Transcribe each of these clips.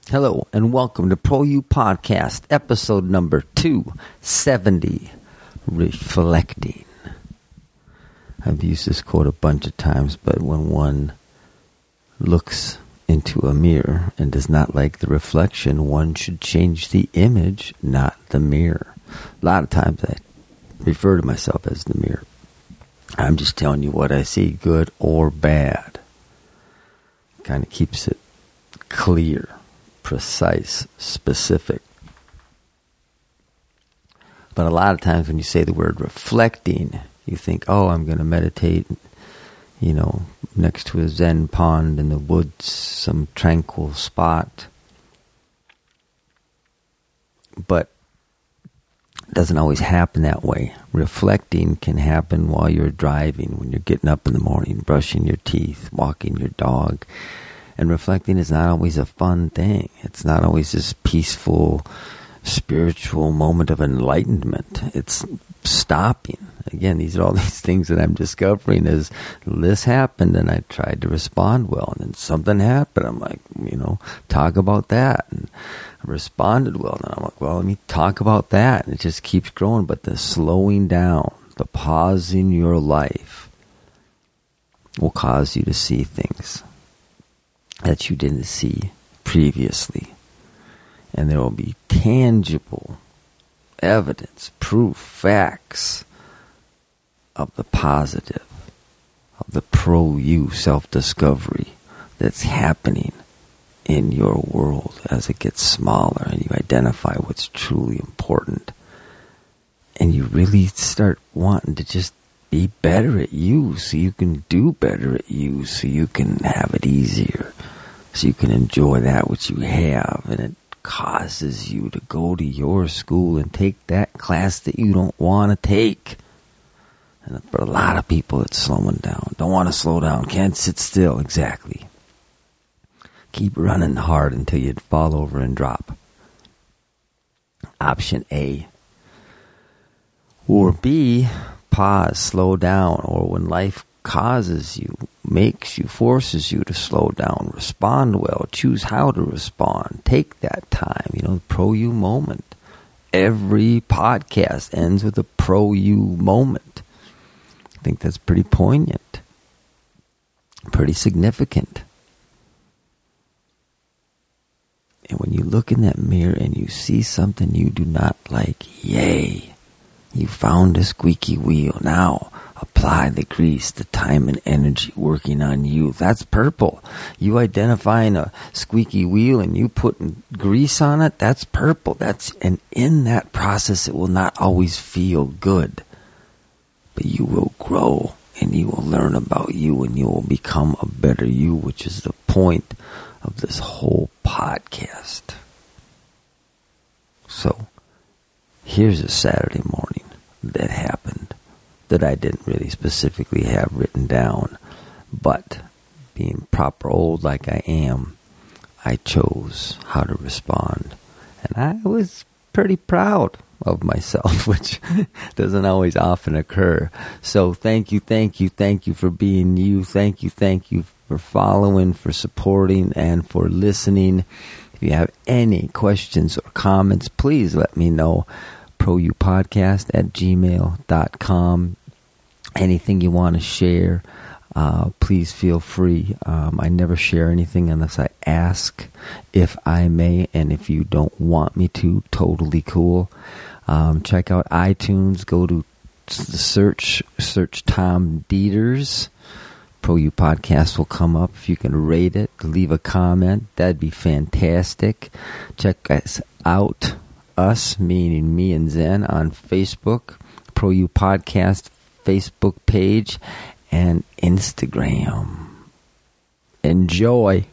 Hello and welcome to Pro You Podcast, episode number 270, Reflecting. I've used this quote a bunch of times, but when one looks into a mirror and does not like the reflection, one should change the image, not the mirror. A lot of times I refer to myself as the mirror. I'm just telling you what I see, good or bad. Kind of keeps it clear, precise, specific. But a lot of times when you say the word reflecting, you think, oh, I'm going to meditate, next to a Zen pond in the woods, some tranquil spot. But it doesn't always happen that way. Reflecting can happen while you're driving, when you're getting up in the morning, brushing your teeth, walking your dog. And reflecting is not always a fun thing. It's not always this peaceful, spiritual moment of enlightenment. It's stopping. Again, these are all these things that I'm discovering as this happened and I tried to respond well. And then something happened. I'm like, talk about that. And I responded well. And I'm like, well, let me talk about that. And it just keeps growing. But the slowing down, the pause in your life will cause you to see things that you didn't see previously. And there will be tangible evidence, proof, facts of the positive, of the pro-you self-discovery that's happening in your world as it gets smaller and you identify what's truly important. And you really start wanting to just be better at you so you can do better at you, so you can have it easier, so you can enjoy that which you have. And it causes you to go to your school and take that class that you don't want to take. And for a lot of people, it's slowing down. Don't want to slow down. Can't sit still. Exactly. Keep running hard until you fall over and drop. Option A. Or B, pause, slow down. Or when life causes you, makes you, forces you to slow down, respond well, choose how to respond, take that time, the pro-you moment. Every podcast ends with a pro-you moment. I think that's pretty poignant, pretty significant. And when you look in that mirror and you see something you do not like, yay, you found a squeaky wheel. Now, apply the grease, the time and energy working on you. That's purple. You identifying a squeaky wheel and you putting grease on it, that's purple. And in that process, it will not always feel good. But you will grow and you will learn about you and you will become a better you, which is the point of this whole podcast. So, here's a Saturday morning that happened that I didn't really specifically have written down, but being proper old like I am, I chose how to respond. And I was pretty proud of myself, which doesn't always often occur. So thank you for being you. Thank you for following, for supporting, and for listening. If you have any questions or comments, please let me know. proyoupodcast@gmail.com. Anything you want to share, please feel free. I never share anything unless I ask if I may, and if you don't want me to, totally cool. Check out iTunes. Go to search Tom Dieters. Pro You Podcast will come up. If you can rate it, leave a comment, that'd be fantastic. Check us out, us, meaning me and Zen, on Facebook, Pro You Podcast Facebook page, and Instagram. Enjoy.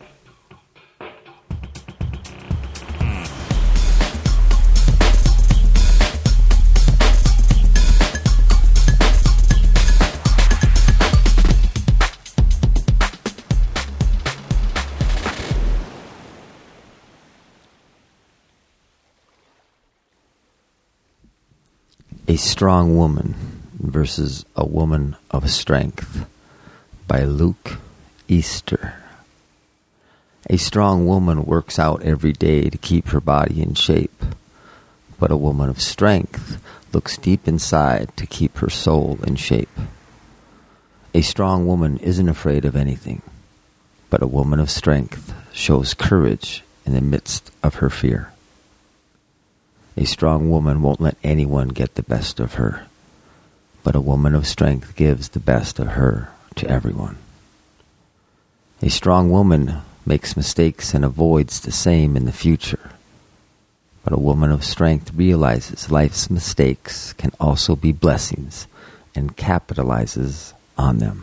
A Strong Woman versus a Woman of Strength by Luke Easter. A strong woman works out every day to keep her body in shape, but a woman of strength looks deep inside to keep her soul in shape. A strong woman isn't afraid of anything, but a woman of strength shows courage in the midst of her fear. A strong woman won't let anyone get the best of her, but a woman of strength gives the best of her to everyone. A strong woman makes mistakes and avoids the same in the future, but a woman of strength realizes life's mistakes can also be blessings and capitalizes on them.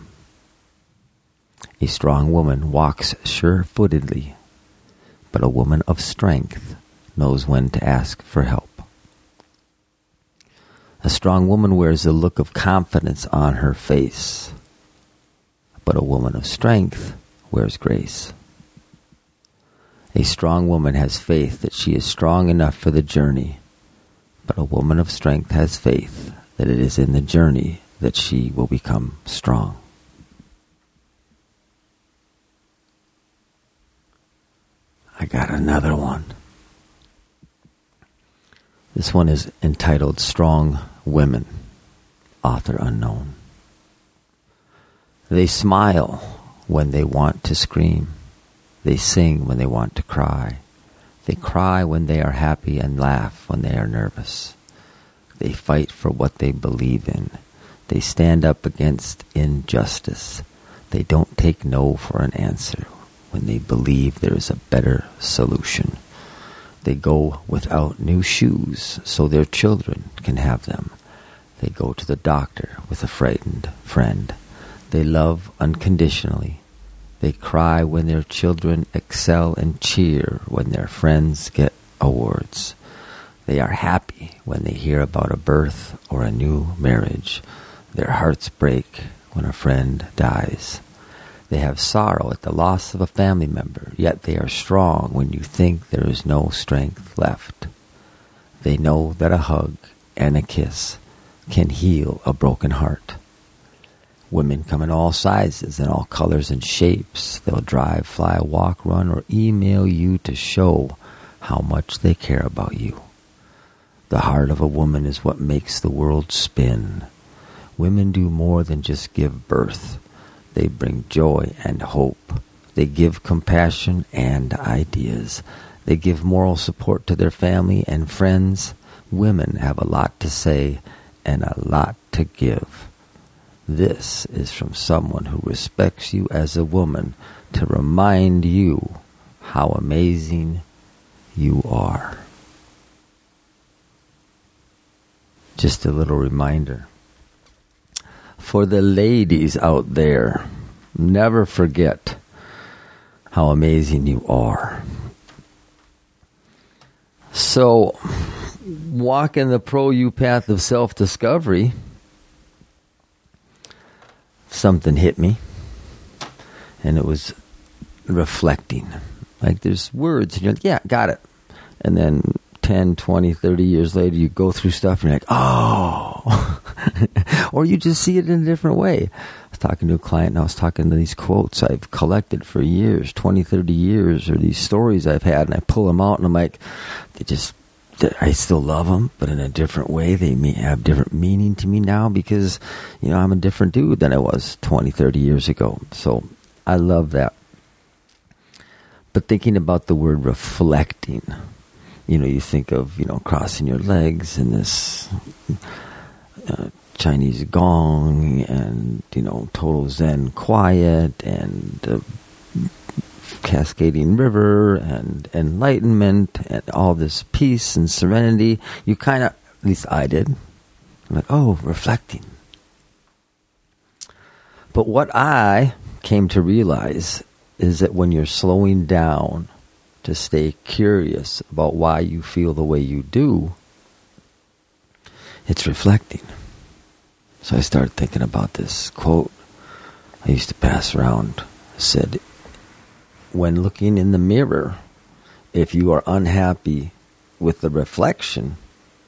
A strong woman walks sure-footedly, but a woman of strength knows when to ask for help. A strong woman wears a look of confidence on her face, but a woman of strength wears grace. A strong woman has faith that she is strong enough for the journey, but a woman of strength has faith that it is in the journey that she will become strong. I got another one. This one is entitled Strong Women, author unknown. They smile when they want to scream. They sing when they want to cry. They cry when they are happy and laugh when they are nervous. They fight for what they believe in. They stand up against injustice. They don't take no for an answer when they believe there is a better solution. They go without new shoes so their children can have them. They go to the doctor with a frightened friend. They love unconditionally. They cry when their children excel and cheer when their friends get awards. They are happy when they hear about a birth or a new marriage. Their hearts break when a friend dies. They have sorrow at the loss of a family member, yet they are strong when you think there is no strength left. They know that a hug and a kiss can heal a broken heart. Women come in all sizes and all colors and shapes. They'll drive, fly, walk, run, or email you to show how much they care about you. The heart of a woman is what makes the world spin. Women do more than just give birth. They bring joy and hope. They give compassion and ideas. They give moral support to their family and friends. Women have a lot to say and a lot to give. This is from someone who respects you as a woman to remind you how amazing you are. Just a little reminder. For the ladies out there, never forget how amazing you are. So, walking the pro-you path of self-discovery, something hit me, and it was reflecting. Like there's words, and you're like, yeah, got it. And then 10, 20, 30 years later, you go through stuff, and you're like, oh. Or you just see it in a different way. I was talking to a client, and I was talking to these quotes I've collected for years, 20, 30 years, or these stories I've had, and I pull them out, and I'm like, I still love them, but in a different way. They may have different meaning to me now because, I'm a different dude than I was 20, 30 years ago. So I love that. But thinking about the word reflecting, you think of, crossing your legs in this Chinese gong and, total Zen quiet and cascading river and enlightenment and all this peace and serenity. You kind of, at least I did, I'm like, oh, reflecting. But what I came to realize is that when you're slowing down to stay curious about why you feel the way you do, it's reflecting. So I started thinking about this quote I used to pass around. It said, when looking in the mirror, if you are unhappy with the reflection,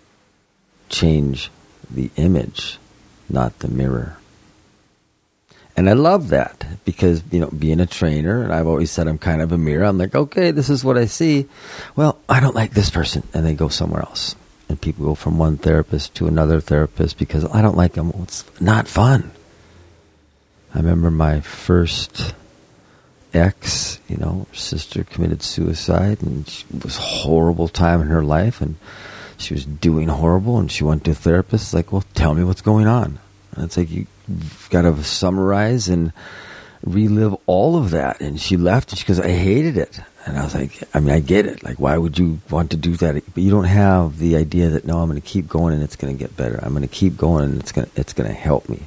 change the image, not the mirror. And I love that because, being a trainer, and I've always said I'm kind of a mirror. I'm like, okay, this is what I see. Well, I don't like this person. And they go somewhere else. And people go from one therapist to another therapist because I don't like them. Well, it's not fun. I remember my first ex, her sister committed suicide, and it was a horrible time in her life, and she was doing horrible, and she went to a therapist. It's like, well, tell me what's going on. And it's like, you've got to summarize and relive all of that. And she left, and she goes, I hated it. And I was like, I get it. Like, why would you want to do that? But you don't have the idea that, no, I'm going to keep going and it's going to get better. I'm going to keep going and it's going to help me.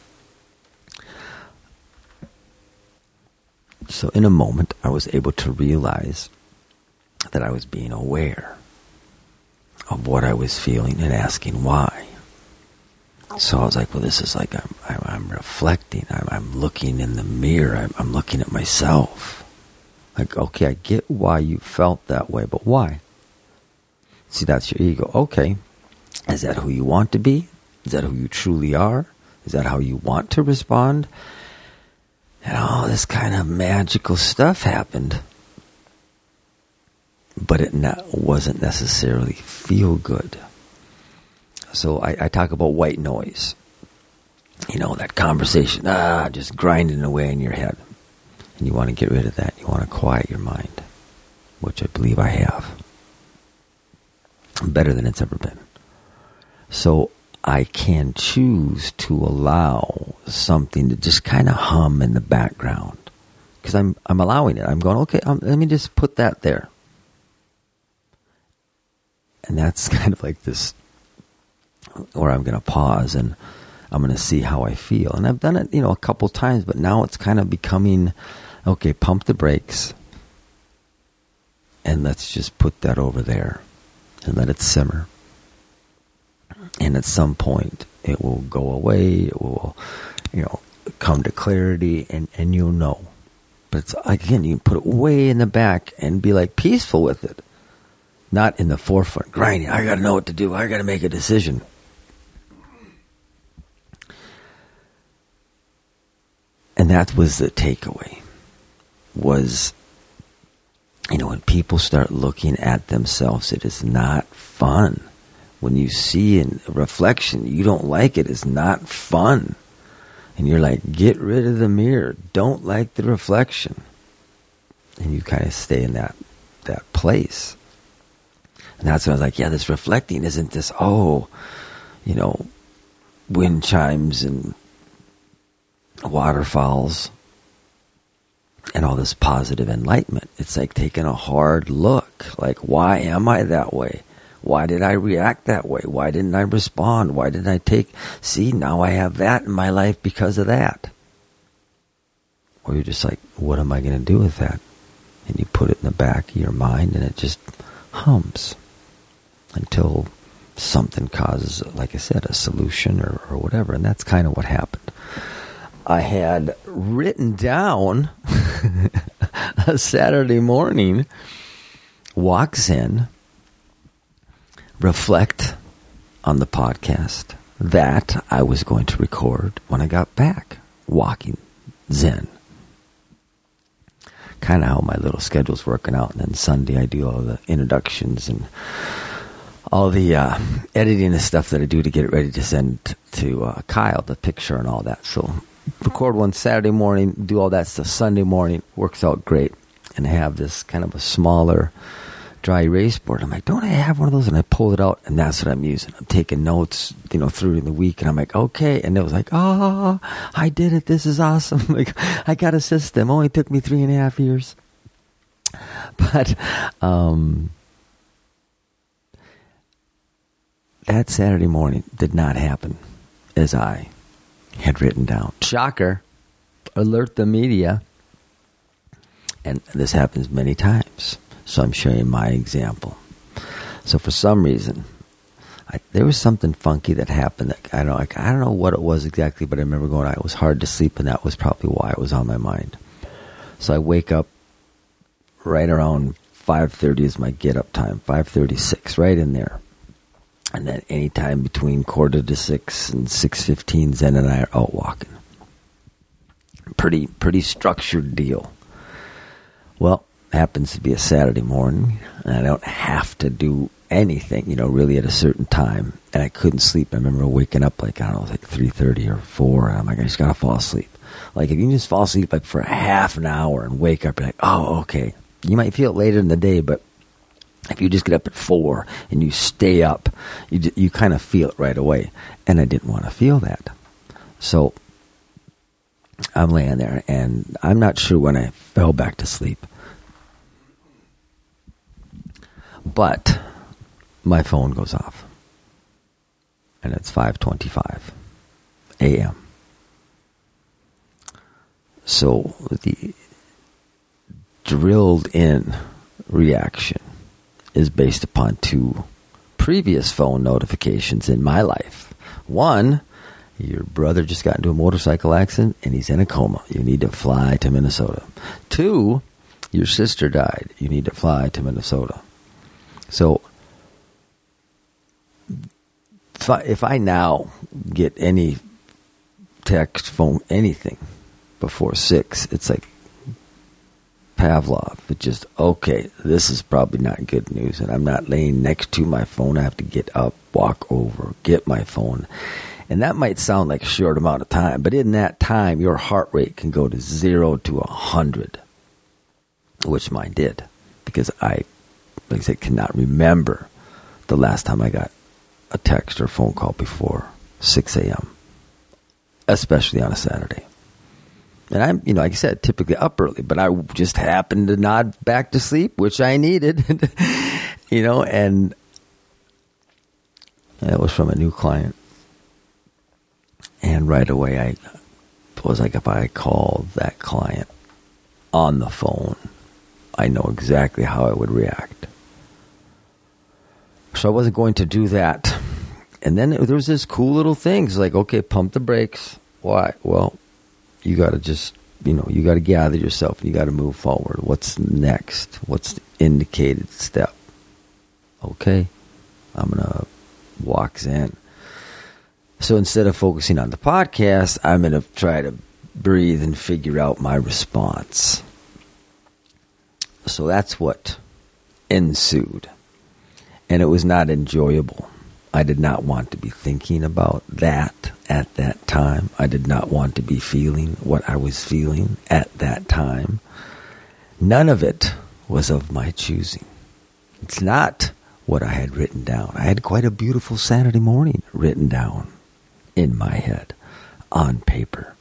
So in a moment, I was able to realize that I was being aware of what I was feeling and asking why. So I was like, well, this is like I'm reflecting. I'm looking in the mirror. I'm looking at myself. Like, okay, I get why you felt that way, but why? See, that's your ego. Okay, is that who you want to be? Is that who you truly are? Is that how you want to respond? And all this kind of magical stuff happened. But it wasn't necessarily feel good. So I talk about white noise. That conversation, just grinding away in your head. And you want to get rid of that. You want to quiet your mind, which I believe I have. Better than it's ever been. So I can choose to allow something to just kind of hum in the background. Because I'm allowing it. I'm going, okay, let me just put that there. And that's kind of like this, where I'm going to pause and I'm going to see how I feel. And I've done it, a couple times, but now it's kind of becoming, okay, pump the brakes. And let's just put that over there and let it simmer. And at some point, it will go away. It will, come to clarity, and you'll know. But it's, again, you can put it way in the back and be like peaceful with it. Not in the forefront, grinding. I got to know what to do. I got to make a decision. And that was the takeaway. Was, when people start looking at themselves, it is not fun. When you see a reflection, you don't like it, it's not fun. And you're like, get rid of the mirror. Don't like the reflection. And you kind of stay in that place. And that's when I was like, yeah, this reflecting isn't this, wind chimes and waterfalls and all this positive enlightenment. It's like taking a hard look. Like, why am I that way? Why did I react that way? Why didn't I respond? Why didn't I see, now I have that in my life because of that. Or you're just like, what am I going to do with that? And you put it in the back of your mind and it just hums until something causes, like I said, a solution or whatever. And that's kind of what happened. I had written down a Saturday morning walk Zen, reflect on the podcast that I was going to record when I got back, walking Zen. Kind of how my little schedule's working out. And then Sunday I do all the introductions and all the editing and stuff that I do to get it ready to send to Kyle, the picture and all that. So record one Saturday morning, do all that stuff Sunday morning, works out great. And I have this kind of a smaller dry erase board. I'm like, don't I have one of those? And I pull it out, and that's what I'm using. I'm taking notes, through the week, and I'm like, okay. And it was like, I did it. This is awesome. Like, I got a system. Only took me 3.5 years. But that Saturday morning did not happen as I had written down. Shocker. Alert the media. And this happens many times. So I'm sharing my example. So for some reason, there was something funky that happened. That I don't know what it was exactly, but I remember going, it was hard to sleep, and that was probably why it was on my mind. So I wake up right around 5:30 is my get-up time, 5:36, right in there. And then any time between 5:45 and 6:15, Zen and I are out walking. Pretty structured deal. Well, happens to be a Saturday morning, and I don't have to do anything, really at a certain time. And I couldn't sleep. I remember waking up like 3:30 or 4, and I'm like, I just gotta fall asleep. Like, if you can just fall asleep like for a half an hour and wake up, you're like, oh, okay. You might feel it later in the day, but if you just get up at 4 and you stay up, you kind of feel it right away. And I didn't want to feel that. So I'm laying there, and I'm not sure when I fell back to sleep. But my phone goes off. And it's 5:25 a.m. So the drilled in reaction is based upon 2 previous phone notifications in my life. 1, your brother just got into a motorcycle accident and he's in a coma. You need to fly to Minnesota. 2, your sister died. You need to fly to Minnesota. So if I now get any text, phone, anything before 6, it's like Pavlov. It's just, okay, this is probably not good news, and I'm not laying next to my phone. I have to get up, walk over, get my phone. And that might sound like a short amount of time, but in that time, your heart rate can go to 0 to 100, which mine did, because I cannot remember the last time I got a text or phone call before 6 a.m., especially on a Saturday. And I'm, like I said, typically up early, but I just happened to nod back to sleep, which I needed, and that was from a new client. And right away, I was like, if I called that client on the phone, I know exactly how I would react. So I wasn't going to do that. And then there was this cool little thing. It's like, okay, pump the brakes. Why? Well, you got to just, you got to gather yourself and you got to move forward. What's next? What's the indicated step? Okay, I'm going to walk Zen. So instead of focusing on the podcast, I'm going to try to breathe and figure out my response. So that's what ensued. And it was not enjoyable. I did not want to be thinking about that at that time. I did not want to be feeling what I was feeling at that time. None of it was of my choosing. It's not what I had written down. I had quite a beautiful Saturday morning written down in my head on paper.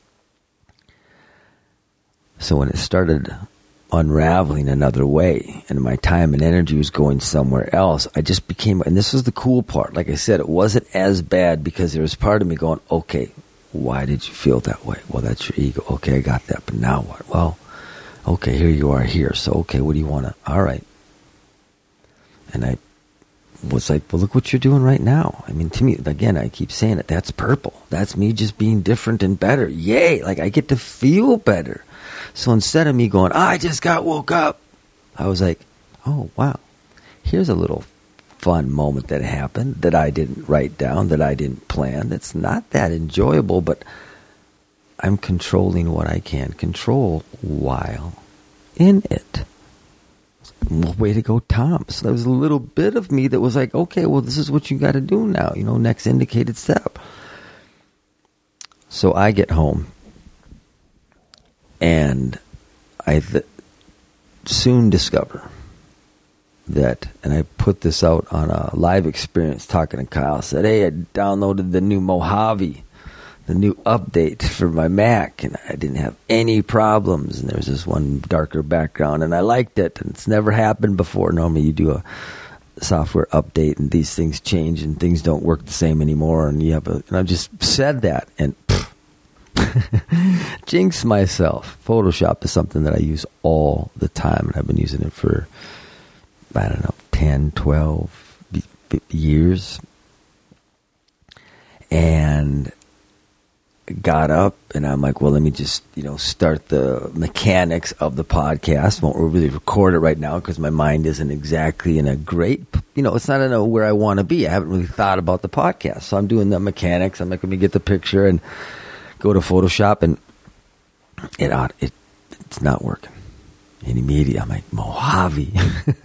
So when it started unraveling another way and my time and energy was going somewhere else, I just became, and this was the cool part, like I said, it wasn't as bad because there was part of me going, okay, why did you feel that way? Well, that's your ego. Okay, I got that, but now what? Well, okay, here you are here. So, okay, what do you want to, all right. And I was like, well, look what you're doing right now. I mean, to me, again, I keep saying it, that's purple. That's me just being different and better. Yay, like I get to feel better. So instead of me going, I just woke up, I was like, oh, wow, here's a little fun moment that happened that I didn't write down, that I didn't plan. That's not that enjoyable, but I'm controlling what I can control while in it. Well, way to go, Tom. So there was a little bit of me that was like, okay, well, this is what you got to do now, next indicated step. So I get home. And I soon discover that, and I put this out on a live experience talking to Kyle, said, hey, I downloaded the new Mojave, the new update for my Mac, and I didn't have any problems. And there's this one darker background, and I liked it, and it's never happened before. Normally you do a software update, and these things change, and things don't work the same anymore, and and I just said that, and jinx myself. Photoshop is something that I use all the time, and I've been using it for, 10, 12 years. And got up, and I'm like, well, let me just, start the mechanics of the podcast. Won't really record it right now because my mind isn't exactly in a great, it's not in where I want to be. I haven't really thought about the podcast. So I'm doing the mechanics. I'm like, let me get the picture and go to Photoshop, and It's not working. And immediately I'm like, Mojave,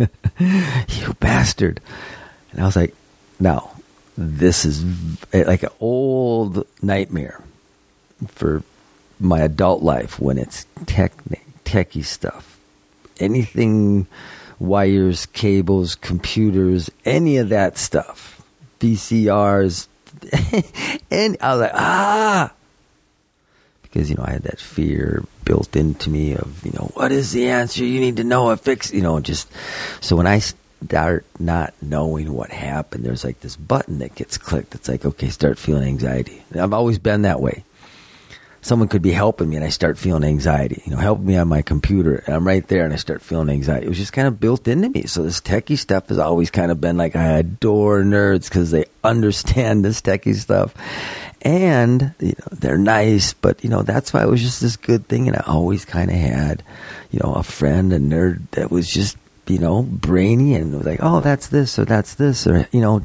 you bastard. And I was like, no, this is like an old nightmare for my adult life when it's techie stuff. Anything, wires, cables, computers, any of that stuff. VCRs. And I was like, because, I had that fear built into me of, what is the answer? You need to know it, fix, just. So when I start not knowing what happened, there's like this button that gets clicked. It's like, okay, start feeling anxiety. And I've always been that way. Someone could be helping me and I start feeling anxiety, helping me on my computer, and I'm right there and I start feeling anxiety. It was just kind of built into me. So this techie stuff has always kind of been like, I adore nerds because they understand this techie stuff. And, they're nice, but, that's why it was just this good thing. And I always kind of had, a friend, a nerd that was just, brainy and was like, oh, that's this or that's this. Or, well,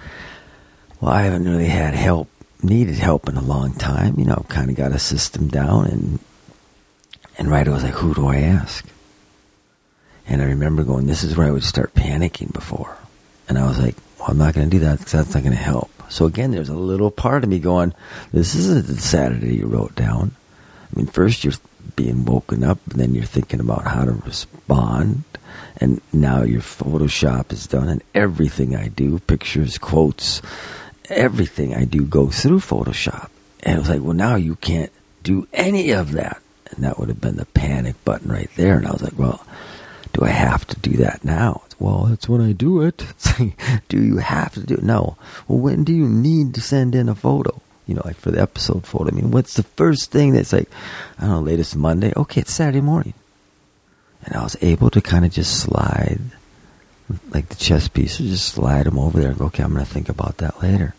I haven't really had needed help in a long time. I've kind of got a system down. And right, I was like, who do I ask? And I remember going, this is where I would start panicking before. And I was like, well, I'm not going to do that because that's not going to help. So again, there's a little part of me going, this isn't the Saturday you wrote down. I mean, first you're being woken up, and then you're thinking about how to respond. And now your Photoshop is done, and everything I do, pictures, quotes, everything I do goes through Photoshop. And it was like, well, now you can't do any of that. And that would have been the panic button right there. And I was like, well, do I have to do that now? Well, that's when I do it. It's like, do you have to do it? No. Well, when do you need to send in a photo? Like for the episode photo. I mean, what's the first thing that's like, I don't know, latest Monday? Okay, it's Saturday morning. And I was able to kind of just slide, like the chess pieces, just slide them over there and go, okay, I'm going to think about that later.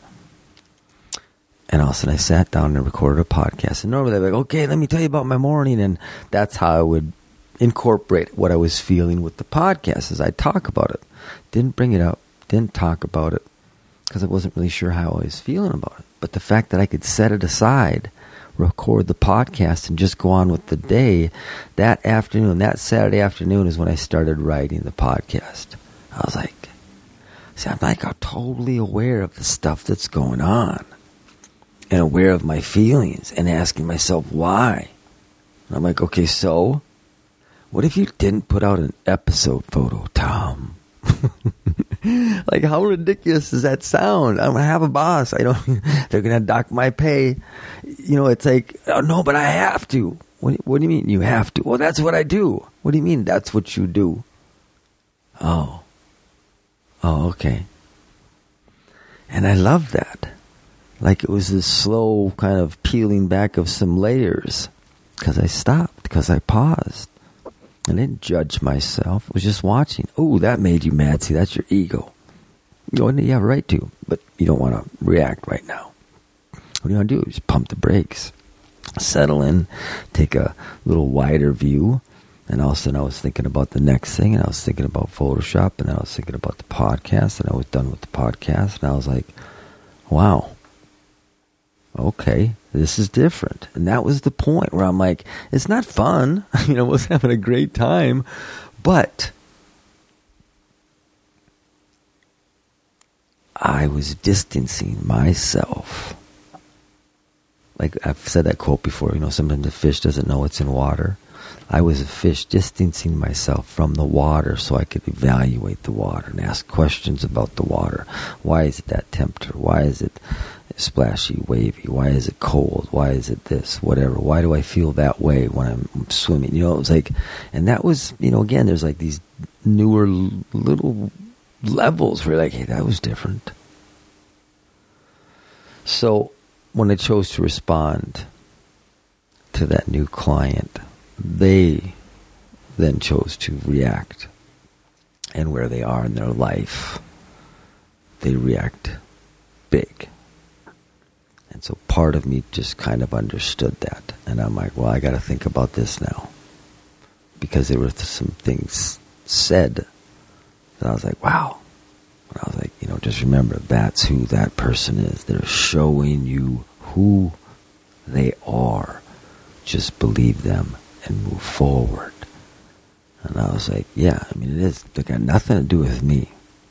And all of a sudden I sat down and recorded a podcast. And normally they're like, okay, let me tell you about my morning. And that's how I would incorporate what I was feeling with the podcast as I talk about it. Didn't bring it up, didn't talk about it, because I wasn't really sure how I was feeling about it. But the fact that I could set it aside, record the podcast, and just go on with the day, that afternoon, that Saturday afternoon is when I started writing the podcast. I was like, see, I'm like totally aware of the stuff that's going on and aware of my feelings and asking myself why. And I'm like, okay, so what if you didn't put out an episode photo, Tom? Like, how ridiculous does that sound? I'm going to have a boss. They're going to dock my pay. It's like, oh, no, but I have to. What do you mean you have to? Well, that's what I do. What do you mean that's what you do? Oh, okay. And I love that. Like it was this slow kind of peeling back of some layers because I stopped, because I paused. I didn't judge myself. I was just watching. Oh, that made you mad. See, that's your ego. You have a right to, but you don't want to react right now. What do you want to do? Just pump the brakes. Settle in. Take a little wider view. And all of a sudden I was thinking about the next thing. And I was thinking about Photoshop. And then I was thinking about the podcast. And I was done with the podcast. And I was like, wow. Okay, this is different. And that was the point where I'm like, it's not fun. I was having a great time, but I was distancing myself. Like I've said that quote before, sometimes a fish doesn't know it's in water. I was a fish distancing myself from the water so I could evaluate the water and ask questions about the water. Why is it that temperature? Why is it splashy, wavy? Why is it cold? Why is it this? Whatever. Why do I feel that way when I'm swimming? It was like, and that was, again, there's like these newer little levels where like, hey, that was different. So when I chose to respond to that new client, they then chose to react. And where they are in their life, they react big. And so part of me just kind of understood that. And I'm like, well, I got to think about this now. Because there were some things said that I was like, wow. And I was like, just remember, that's who that person is. They're showing you who they are. just believe them and move forward. And I was like, yeah, I mean, it got nothing to do with me.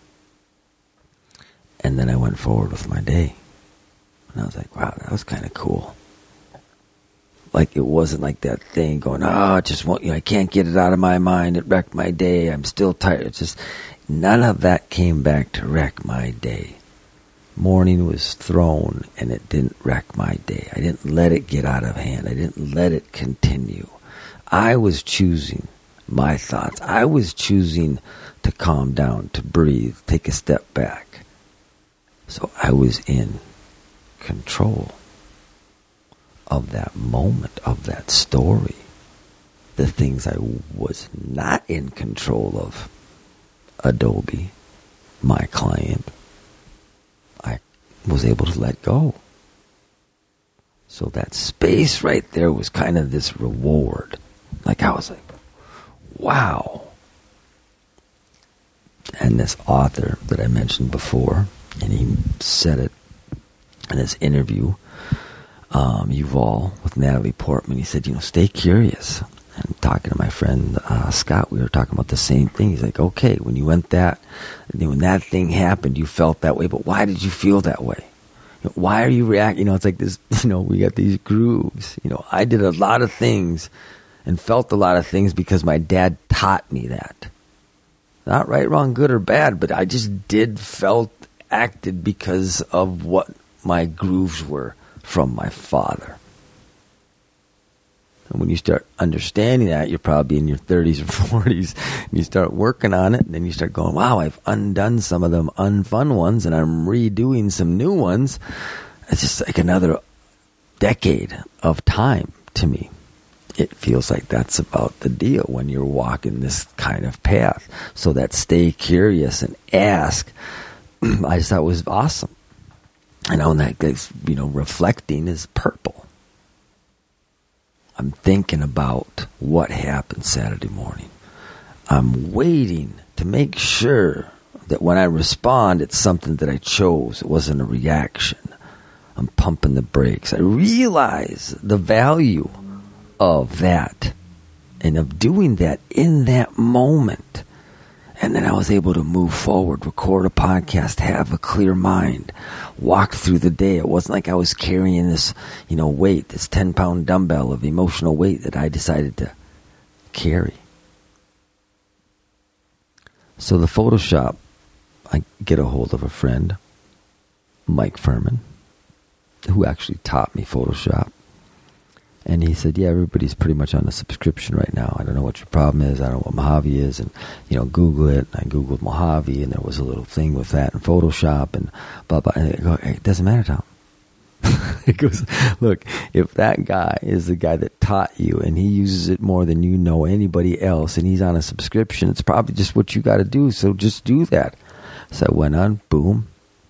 And then I went forward with my day. And I was like, wow, that was kind of cool. Like, it wasn't like that thing going, I can't get it out of my mind. It wrecked my day. I'm still tired. It's just, none of that came back to wreck my day. Morning was thrown, and it didn't wreck my day. I didn't let it get out of hand. I didn't let it continue. I was choosing my thoughts. I was choosing to calm down, to breathe, take a step back. So I was in control of that moment, of that story. The things I was not in control of, Adobe, my client, I was able to let go. So that space right there was kind of this reward. Like, I was like, wow. And this author that I mentioned before, and he said it in his interview, Yuval, with Natalie Portman, he said, stay curious. And talking to my friend Scott, we were talking about the same thing. He's like, okay, when that thing happened, you felt that way, but why did you feel that way? Why are you reacting? It's like this, we got these grooves. I did a lot of things and felt a lot of things because my dad taught me that. Not right, wrong, good, or bad, but I just acted because of what my grooves were from my father. And when you start understanding that, you're probably in your 30s or 40s, and you start working on it, and then you start going, wow, I've undone some of them unfun ones, and I'm redoing some new ones. It's just like another decade of time to me. It feels like that's about the deal when you're walking this kind of path. So that stay curious and ask, I just thought was awesome. I know that, reflecting is purple. I'm thinking about what happened Saturday morning. I'm waiting to make sure that when I respond, it's something that I chose. It wasn't a reaction. I'm pumping the brakes. I realize the value of that and of doing that in that moment. And then I was able to move forward, record a podcast, have a clear mind, walk through the day. It wasn't like I was carrying this, weight, this 10-pound dumbbell of emotional weight that I decided to carry. So the Photoshop, I get a hold of a friend, Mike Furman, who actually taught me Photoshop. And he said, yeah, everybody's pretty much on a subscription right now. I don't know what your problem is. I don't know what Mojave is. And, Google it. I Googled Mojave, and there was a little thing with that in Photoshop and blah, blah. And I go, hey, it doesn't matter, Tom. It goes, look, if that guy is the guy that taught you and he uses it more than you know anybody else and he's on a subscription, it's probably just what you got to do. So just do that. So I went on, boom,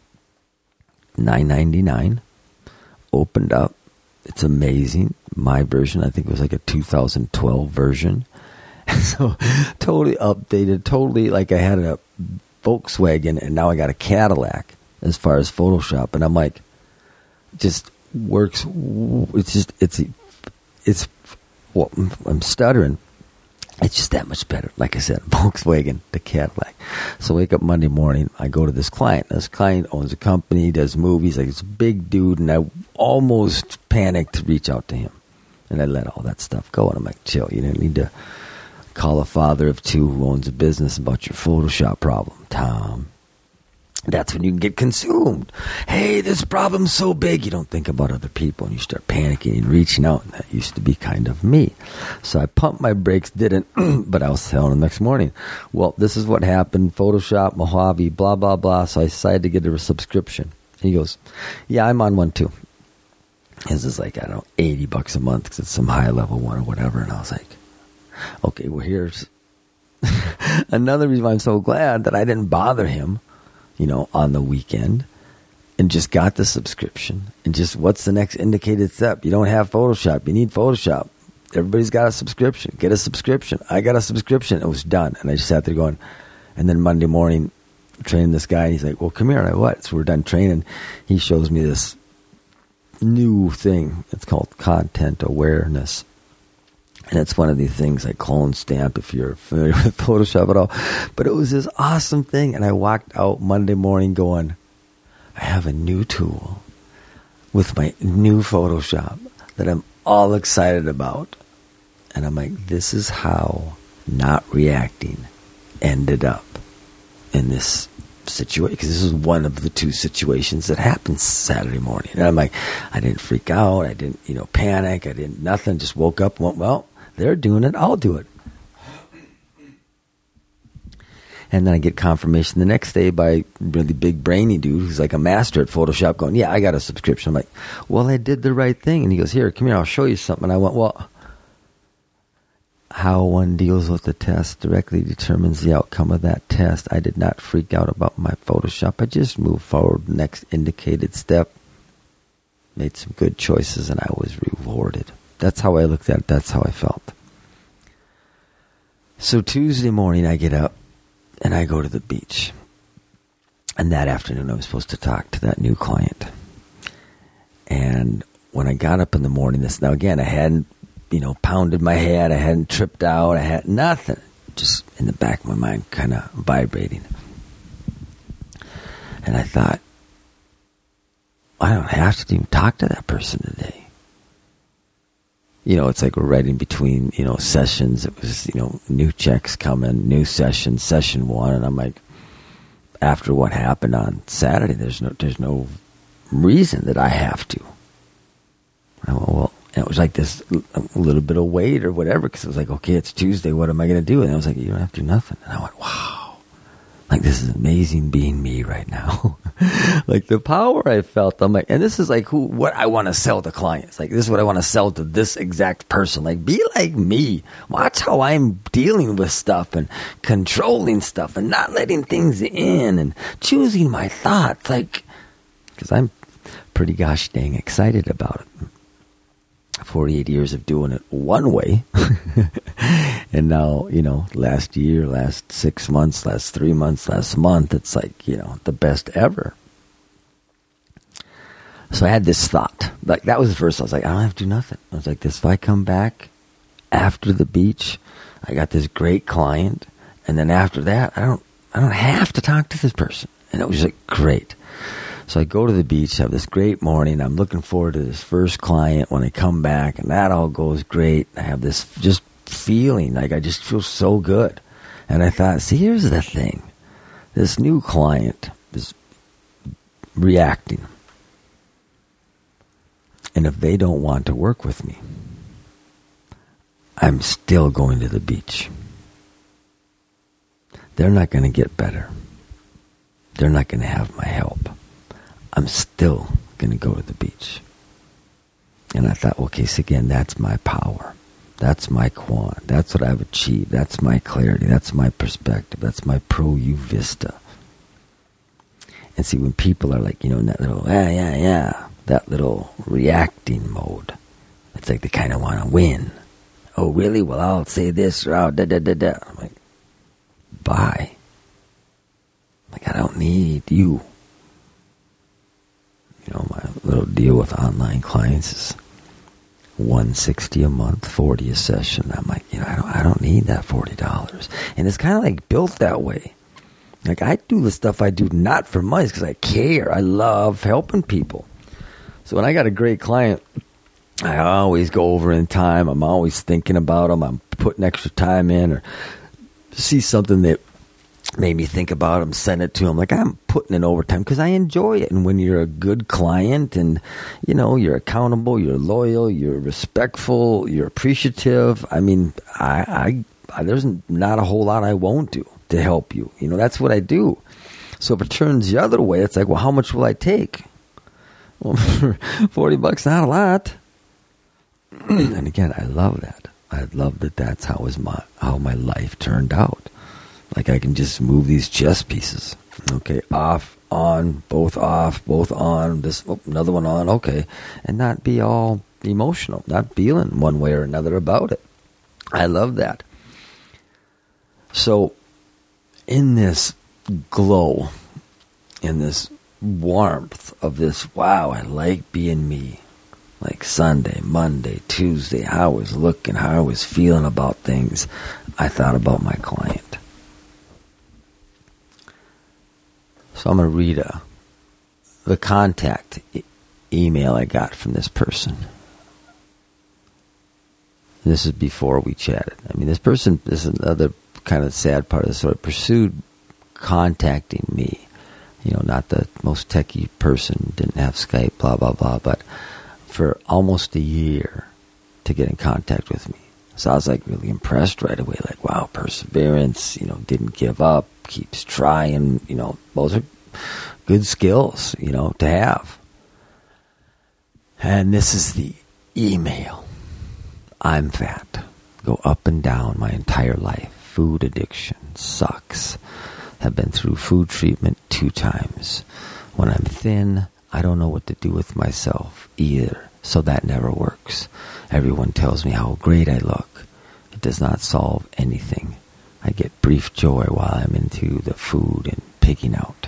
$9.99, opened up. It's amazing. My version, I think it was like a 2012 version. So totally updated, totally like I had a Volkswagen and now I got a Cadillac as far as Photoshop. And I'm like, just works. It's well, I'm stuttering. It's just that much better. Like I said, Volkswagen to Cadillac. So I wake up Monday morning. I go to this client. This client owns a company, does movies. Like, it's a big dude, and I almost panicked to reach out to him. And I let all that stuff go. And I'm like, chill. You don't need to call a father of two who owns a business about your Photoshop problem, Tom. That's when you can get consumed. Hey, this problem's so big. You don't think about other people, and you start panicking and reaching out. And that used to be kind of me. So I pumped my brakes, didn't, but I was telling him the next morning, well, this is what happened. Photoshop, Mojave, blah, blah, blah. So I decided to get a subscription. And he goes, yeah, I'm on one too. His is like, I don't know, $80 a month because it's some high-level one or whatever. And I was like, okay, well, here's another reason why I'm so glad that I didn't bother him, on the weekend, and just got the subscription. And just, what's the next indicated step? You don't have Photoshop. You need Photoshop. Everybody's got a subscription. Get a subscription. I got a subscription. It was done. And I just sat there going, and then Monday morning, training this guy, and he's like, well, come here. And I, what? So we're done training. He shows me this new thing. It's called content awareness. And it's one of these things like clone stamp, if you're familiar with Photoshop at all. But it was this awesome thing. And I walked out Monday morning going, I have a new tool with my new Photoshop that I'm all excited about. And I'm like, this is how not reacting ended up in this situation. Because this is one of the two situations that happened Saturday morning. And I'm like, I didn't freak out. I didn't, panic. I didn't, nothing. Just woke up and went, well, they're doing it. I'll do it. And then I get confirmation the next day by a really big brainy dude who's like a master at Photoshop going, yeah, I got a subscription. I'm like, well, I did the right thing. And he goes, here, come here, I'll show you something. And I went, well, how one deals with the test directly determines the outcome of that test. I did not freak out about my Photoshop. I just moved forward, next indicated step, made some good choices, and I was rewarded. That's how I looked at it. That's how I felt. So Tuesday morning, I get up and I go to the beach. And that afternoon, I was supposed to talk to that new client. And when I got up in the morning, now again, I hadn't, pounded my head. I hadn't tripped out. I had nothing. Just in the back of my mind, kind of vibrating. And I thought, I don't have to even talk to that person today. It's like we're right in between, sessions. It was, new checks coming, new session, session one. And I'm like, after what happened on Saturday, there's no reason that I have to. I went, well, and it was like this a little bit of weight or whatever, because it was like, okay, it's Tuesday. What am I going to do? And I was like, you don't have to do nothing. And I went, wow. Like, this is amazing being me right now. Like, the power I felt. I'm like, and this is like what I want to sell to clients. Like, this is what I want to sell to this exact person. Like, be like me. Watch how I'm dealing with stuff and controlling stuff and not letting things in and choosing my thoughts. Like, because I'm pretty gosh dang excited about it. 48 years of doing it one way. And now, last year, last 6 months, last 3 months, last month, it's like, the best ever. So I had this thought. Like, that was the first. I was like, I don't have to do nothing. I was like, this, if I come back after the beach, I got this great client. And then after that, I don't have to talk to this person. And it was like, great. So I go to the beach, have this great morning. I'm looking forward to this first client when I come back, and that all goes great. I have this just feeling, like I just feel so good. And I thought, see, here's the thing. This new client is reacting. And if they don't want to work with me, I'm still going to the beach. They're not going to get better. They're not going to have my help. I'm still going to go to the beach. And I thought, okay, so again, that's my power. That's my quant. That's what I've achieved. That's my clarity. That's my perspective. That's my pro-U vista. And see, when people are like, in that little, that little reacting mode, it's like they kind of want to win. Oh, really? Well, I'll say this or I'll da-da-da-da. I'm like, bye. Like, I don't need you. My little deal with online clients is $160 a month, $40 a session. I'm like, I don't need that $40. And it's kind of like built that way. Like, I do the stuff I do not for money, because I care. I love helping people. So when I got a great client, I always go over in time. I'm always thinking about them. I'm putting extra time in, or see something that made me think about them, send it to them. Like, I'm putting in overtime because I enjoy it. And when you're a good client and, you're accountable, you're loyal, you're respectful, you're appreciative. I mean, I there's not a whole lot I won't do to help you. That's what I do. So if it turns the other way, it's like, well, how much will I take? Well, $40, not a lot. And again, I love that. I love that that's how my life turned out. Like, I can just move these chess pieces. Okay, off, on, both on, this, another one on, okay. And not be all emotional, not feeling one way or another about it. I love that. So, in this glow, in this warmth of this, wow, I like being me. Like Sunday, Monday, Tuesday, how I was looking, how I was feeling about things. I thought about my client. So I'm going to read the contact email I got from this person. This is before we chatted. I mean, this person, this is another kind of sad part of the story, pursued contacting me. You know, not the most techie person, didn't have Skype, blah, blah, blah, but for almost a year to get in contact with me. So I was like really impressed right away, like, wow, perseverance, you know, didn't give up, keeps trying, you know, those are good skills, you know, to have. And this is the email. I'm fat. Go up and down my entire life. Food addiction sucks. Have been through food treatment 2 times. When I'm thin, I don't know what to do with myself either, so that never works. Everyone tells me how great I look. It does not solve anything. I get brief joy while I'm into the food and pigging out.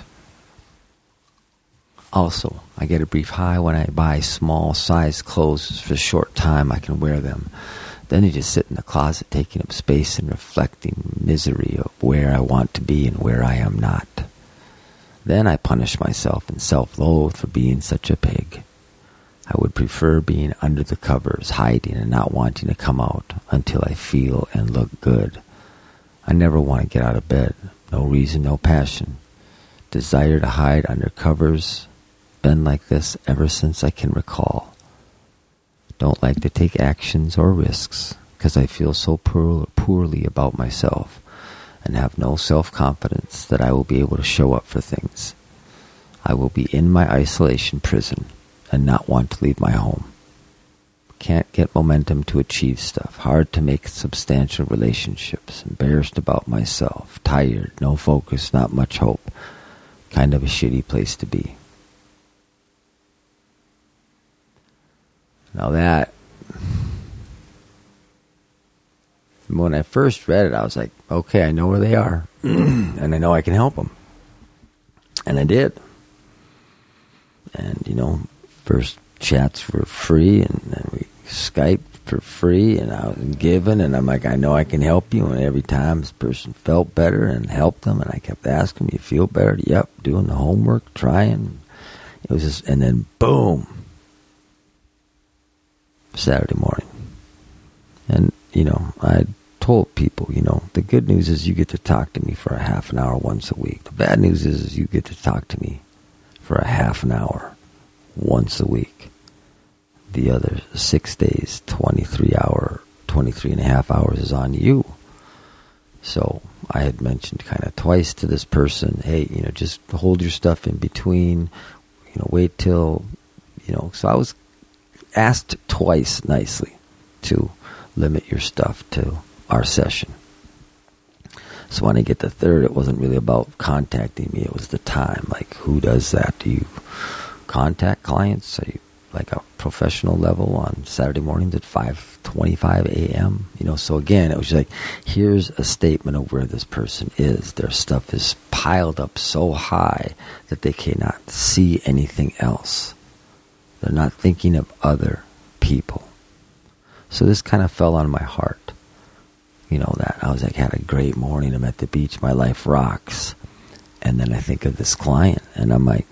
Also, I get a brief high when I buy small size clothes for a short time I can wear them. Then they just sit in the closet taking up space and reflecting misery of where I want to be and where I am not. Then I punish myself and self-loathe for being such a pig. I would prefer being under the covers, hiding and not wanting to come out until I feel and look good. I never want to get out of bed. No reason, no passion. Desire to hide under covers. Been like this ever since I can recall. Don't like to take actions or risks because I feel so poorly about myself and have no self-confidence that I will be able to show up for things. I will be in my isolation prison and not want to leave my home. Can't get momentum to achieve stuff. Hard to make substantial relationships. Embarrassed about myself. Tired. No focus. Not much hope. Kind of a shitty place to be. Now that, when I first read it, I was like, okay, I know where they are, and I know I can help them. And I did. And, you know, first chats were free, and then we Skyped for free, and I was given, and I'm like, I know I can help you. And every time this person felt better and helped them, and I kept asking, you feel better? Yep, doing the homework, trying. It was just, and then boom. Saturday morning. And, you know, I told people, you know, the good news is you get to talk to me for a half an hour once a week. The bad news is you get to talk to me for a half an hour once a week. The other 6 days, 23 and a half hours is on you. So I had mentioned kind of twice to this person, hey, you know, just hold your stuff in between, you know, wait till, you know, so I was asked twice nicely to limit your stuff to our session. So when I get the third, it wasn't really about contacting me. It was the time. Like, who does that? Do you contact clients? Are you like a professional level on Saturday mornings at 5:25 a.m.? You know, so again, it was like, here's a statement of where this person is. Their stuff is piled up so high that they cannot see anything else. They're not thinking of other people. So this kind of fell on my heart. You know, that I was like, had a great morning. I'm at the beach. My life rocks. And then I think of this client, and I'm like,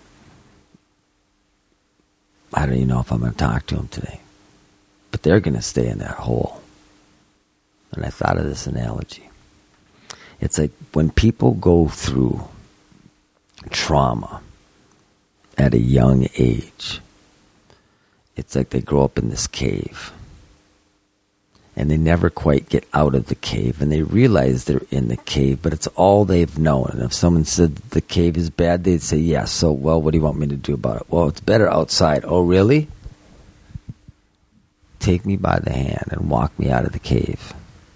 I don't even know if I'm going to talk to him today. But they're going to stay in that hole. And I thought of this analogy. It's like when people go through trauma at a young age, it's like they grow up in this cave. And they never quite get out of the cave. And they realize they're in the cave, but it's all they've known. And if someone said the cave is bad, they'd say, yeah, so, well, what do you want me to do about it? Well, it's better outside. Oh, really? Take me by the hand and walk me out of the cave.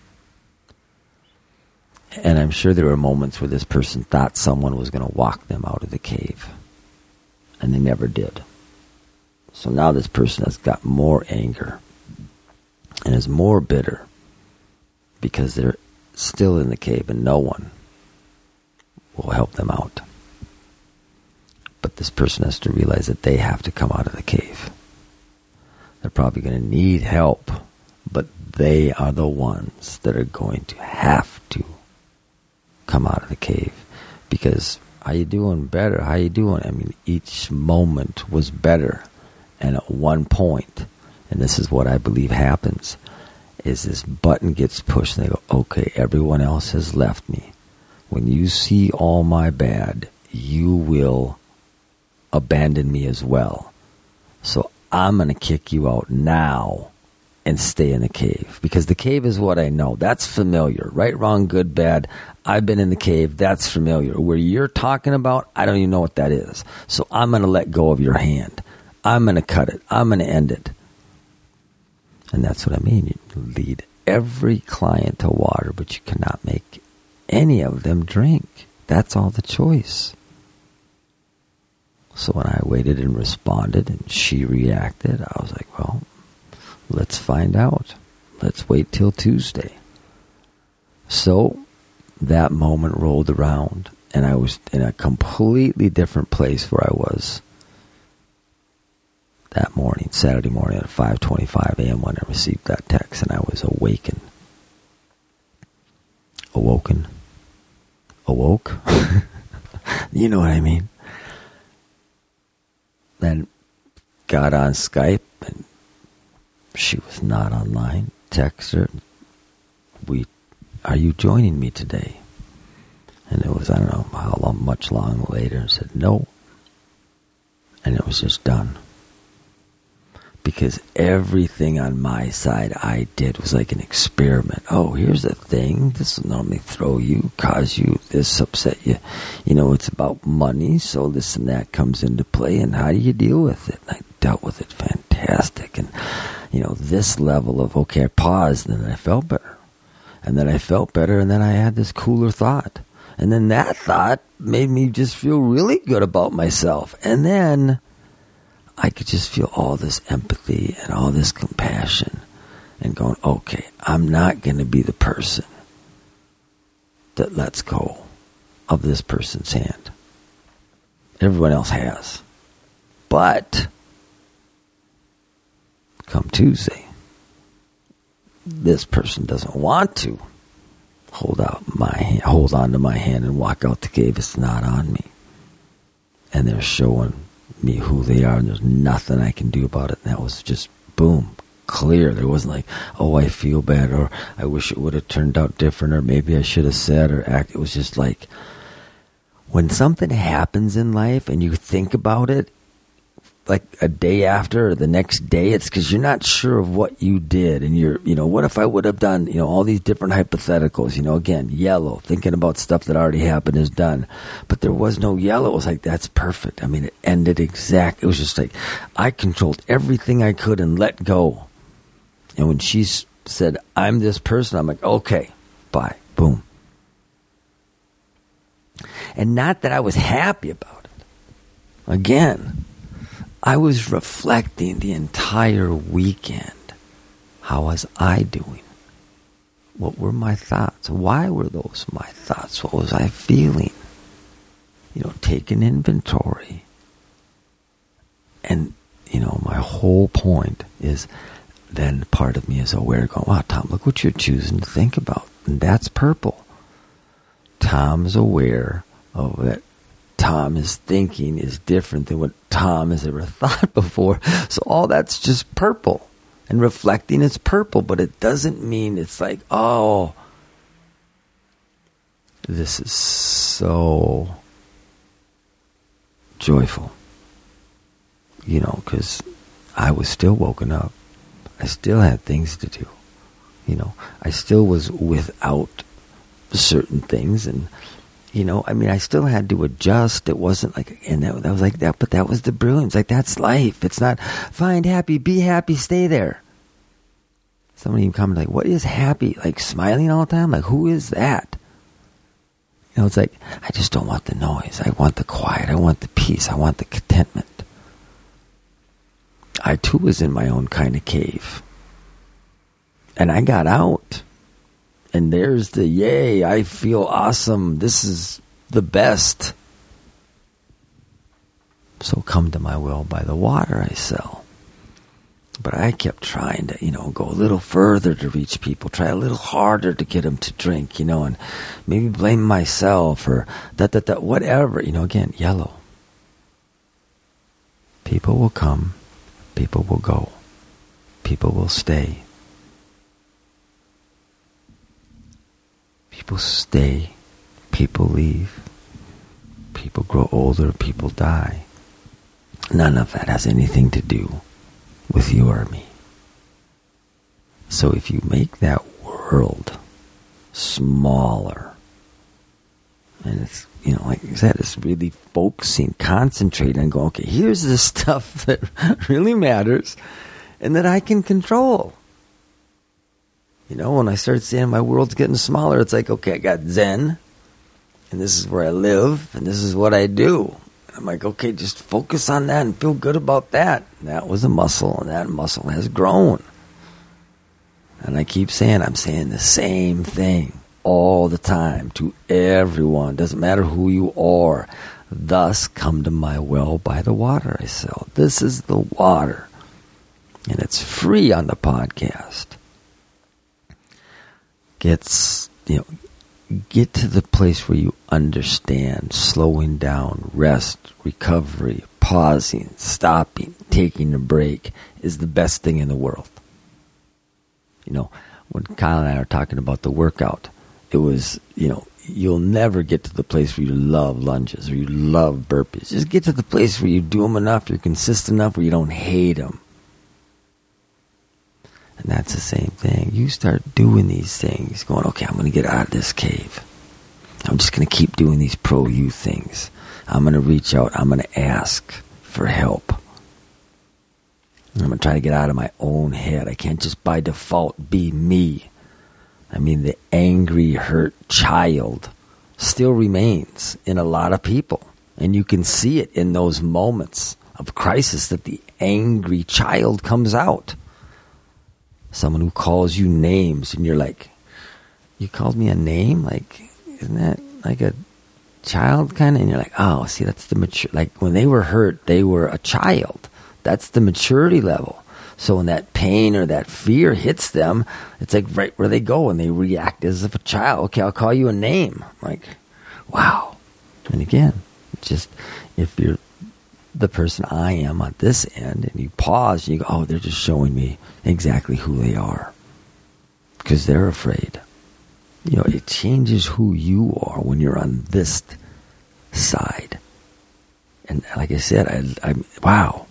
And I'm sure there were moments where this person thought someone was going to walk them out of the cave. And they never did. So now this person has got more anger and is more bitter because they're still in the cave and no one will help them out. But this person has to realize that they have to come out of the cave. The They're probably going to need help, but they are the ones that are going to have to come out of the cave. Because, how you doing? Better. How you doing? I mean, each moment was better. And at one point, and this is what I believe happens, is this button gets pushed and they go, okay, everyone else has left me. When you see all my bad, you will abandon me as well. So I'm going to kick you out now and stay in the cave. Because the cave is what I know. That's familiar. Right, wrong, good, bad. I've been in the cave. That's familiar. Where you're talking about, I don't even know what that is. So I'm going to let go of your hand. I'm going to cut it. I'm going to end it. And that's what I mean. You lead every client to water, but you cannot make any of them drink. That's all the choice. So when I waited and responded and she reacted, I was like, well, let's find out. Let's wait till Tuesday. So that moment rolled around and I was in a completely different place where I was that morning, Saturday morning at 5:25 a.m. when I received that text, and I was awoke. You know what I mean? Then got on Skype, and she was not online. Text her, are you joining me today? And it was, I don't know how long, much long later, I said no. And it was just done. Because everything on my side I did was like an experiment. Oh, here's a thing. This will normally throw you, cause you, this upset you. You know, it's about money, so this and that comes into play. And how do you deal with it? And I dealt with it fantastic. And, you know, this level of, okay, I paused, and then I felt better. And then I felt better, and then I had this cooler thought. And then that thought made me just feel really good about myself. And then I could just feel all this empathy and all this compassion and going, okay, I'm not going to be the person that lets go of this person's hand. Everyone else has. But come Tuesday, this person doesn't want to hold on to my hand and walk out the cave. It's not on me. And they're showing me who they are, and there's nothing I can do about it. And that was just boom, clear. There wasn't like, oh, I feel bad, or I wish it would have turned out different, or maybe I should have said or act. It was just like, when something happens in life and you think about it like a day after or the next day, it's because you're not sure of what you did. And you're, you know, what if I would have done, you know, all these different hypotheticals, you know, again, yellow, thinking about stuff that already happened is done. But there was no yellow. It was like, that's perfect. I mean, it ended exact. It was just like, I controlled everything I could and let go. And when she said, I'm this person, I'm like, okay, bye, boom. And not that I was happy about it. Again, I was reflecting the entire weekend. How was I doing? What were my thoughts? Why were those my thoughts? What was I feeling? You know, taking inventory. And, you know, my whole point is then part of me is aware, going, wow, Tom, look what you're choosing to think about. And that's purple. Tom's aware of that. Tom is thinking is different than what Tom has ever thought before. So all that's just purple. And reflecting is purple, but it doesn't mean it's like, oh, this is so joyful. You know, because I was still woken up. I still had things to do. You know, I still was without certain things, and you know, I mean, I still had to adjust. It wasn't like, and that was like that, but that was the brilliance. Like, that's life. It's not find happy, be happy, stay there. Somebody even commented, like, what is happy? Like, smiling all the time? Like, who is that? You know, it's like, I just don't want the noise. I want the quiet. I want the peace. I want the contentment. I, too, was in my own kind of cave. And I got out. And there's the, yay, I feel awesome. This is the best. So come to my well by the water I sell. But I kept trying to, go a little further to reach people, try a little harder to get them to drink, and maybe blame myself or whatever, again, yellow. People will come, people will go, people will stay. People stay, people leave, people grow older, people die. None of that has anything to do with you or me. So if you make that world smaller, and it's, like I said, it's really focusing, concentrating on going, okay, here's the stuff that really matters and that I can control. When I start saying my world's getting smaller, it's like, okay, I got Zen, and this is where I live, and this is what I do. I'm like, okay, just focus on that and feel good about that. And that was a muscle, and that muscle has grown. And I keep saying, I'm saying the same thing all the time to everyone. Doesn't matter who you are. Thus, come to my well by the water I sell. This is the water. And it's free on the podcast. Get to the place where you understand slowing down, rest, recovery, pausing, stopping, taking a break is the best thing in the world. When Kyle and I are talking about the workout, it was, you'll never get to the place where you love lunges or you love burpees. Just get to the place where you do them enough, you're consistent enough, where you don't hate them. And that's the same thing. You start doing these things, going, okay, I'm going to get out of this cave. I'm just going to keep doing these pro-you things. I'm going to reach out. I'm going to ask for help. I'm going to try to get out of my own head. I can't just by default be me. The angry, hurt child still remains in a lot of people. And you can see it in those moments of crisis that the angry child comes out. Someone who calls you names and you're like, you called me a name? Like, isn't that like a child kind of? And you're like, oh, see, that's the mature. Like when they were hurt, they were a child. That's the maturity level. So when that pain or that fear hits them, it's like right where they go and they react as if a child. Okay, I'll call you a name. Like, wow. And again, just if you're the person I am on this end and you pause and you go, oh, they're just showing me exactly who they are because they're afraid. It changes who you are when you're on this side. And like I said, wow.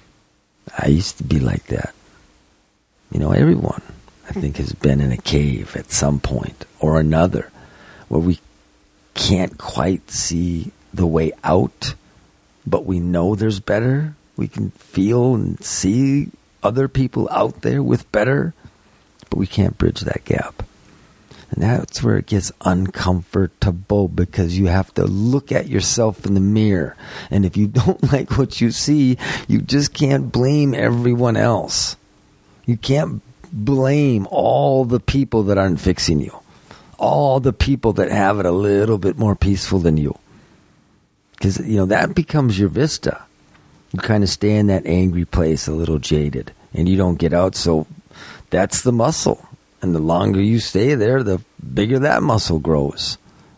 I used to be like that. Everyone, I think, has been in a cave at some point or another where we can't quite see the way out, but we know there's better. We can feel and see other people out there with better, but we can't bridge that gap. And that's where it gets uncomfortable because you have to look at yourself in the mirror. And if you don't like what you see, you just can't blame everyone else. You can't blame all the people that aren't fixing you. All the people that have it a little bit more peaceful than you. Because, that becomes your vista. You kind of stay in that angry place a little jaded. And you don't get out, so that's the muscle. And the longer you stay there, the bigger that muscle grows.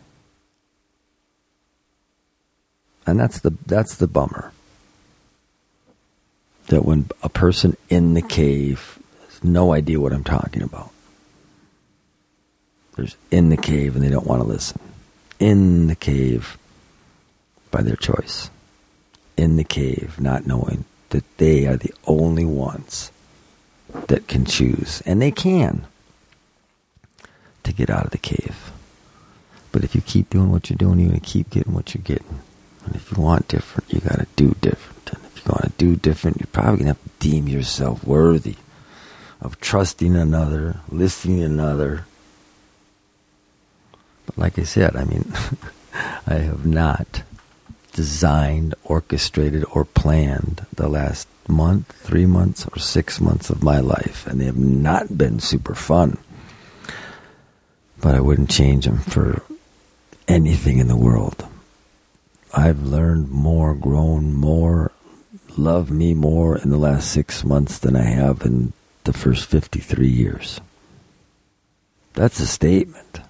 And that's the bummer. That when a person in the cave has no idea what I'm talking about. They're in the cave and they don't want to listen. In the cave by their choice. In the cave not knowing that they are the only ones that can choose. And they can. To get out of the cave. But if you keep doing what you're doing, you're going to keep getting what you're getting. And if you want different, you got to do different. And if you want to do different, you're probably going to have to deem yourself worthy of trusting another, listening to another. But like I said, I have not designed, orchestrated, or planned the last month, 3 months, or 6 months of my life. And they have not been super fun. But I wouldn't change them for anything in the world. I've learned more, grown more, love me more in the last 6 months than I have in the first 53 years. That's a statement.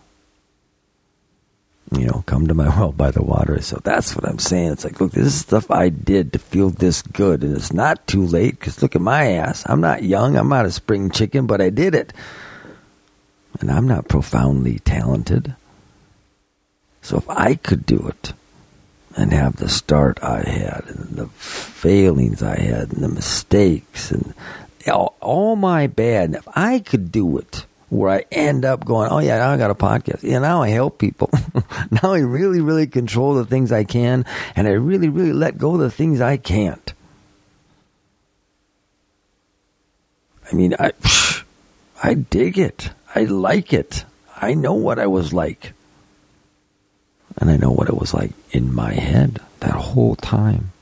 Come to my well by the water. So that's what I'm saying. It's like, look, this is stuff I did to feel this good. And it's not too late, because look at my ass. I'm not young. I'm not a spring chicken, but I did it. And I'm not profoundly talented. So if I could do it and have the start I had and the failings I had and the mistakes and all my bad, and if I could do it, where I end up going, oh yeah, now I got a podcast. Yeah, now I help people. Now I really, really control the things I can, and I really, really let go of the things I can't. I mean, I dig it. I like it. I know what I was like. And I know what it was like in my head that whole time.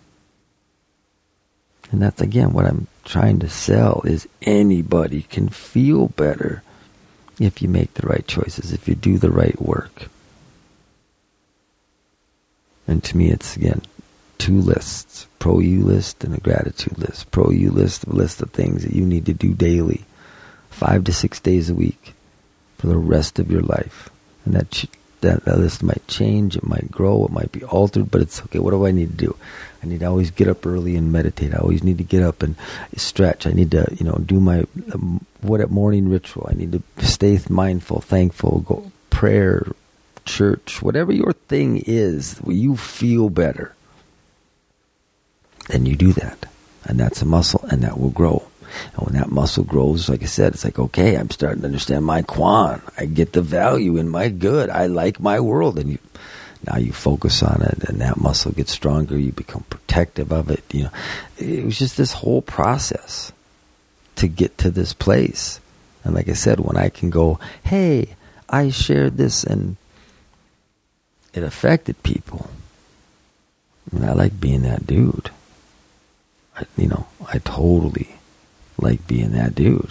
And that's, again, what I'm trying to sell, is anybody can feel better if you make the right choices, if you do the right work. And to me, it's, again, 2 lists: pro you list and a gratitude list. Pro you list, a list of things that you need to do daily, 5 to 6 days a week for the rest of your life. And that list might change, it might grow, it might be altered, but it's okay. What do I need to do? I need to always get up early and meditate. I always need to get up and stretch. I need to, do my morning ritual. I need to stay mindful, thankful, go prayer, church, whatever your thing is, where you feel better. Then you do that. And that's a muscle, and that will grow. And when that muscle grows, like I said, it's like, okay, I'm starting to understand my quan. I get the value in my good. I like my world. And now you focus on it, and that muscle gets stronger. You become protective of it. It was just this whole process to get to this place. And like I said, when I can go, hey, I shared this and it affected people. I like being that dude. I totally like being that dude.